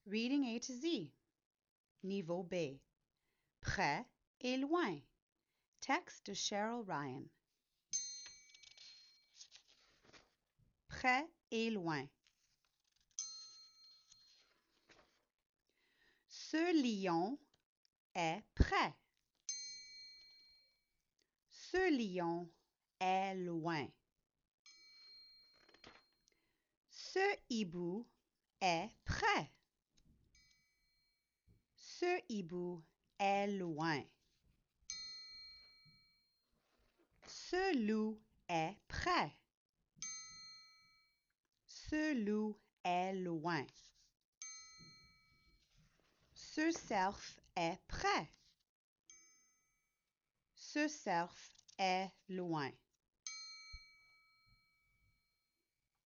Reading A to Z. Niveau B. Près et loin. Texte de Cheryl Ryan. Près et loin. Ce lion est près. Ce lion est loin. Ce hibou est près. Ce hibou est loin. Ce loup est près. Ce loup est loin. Ce cerf est près. Ce cerf est loin.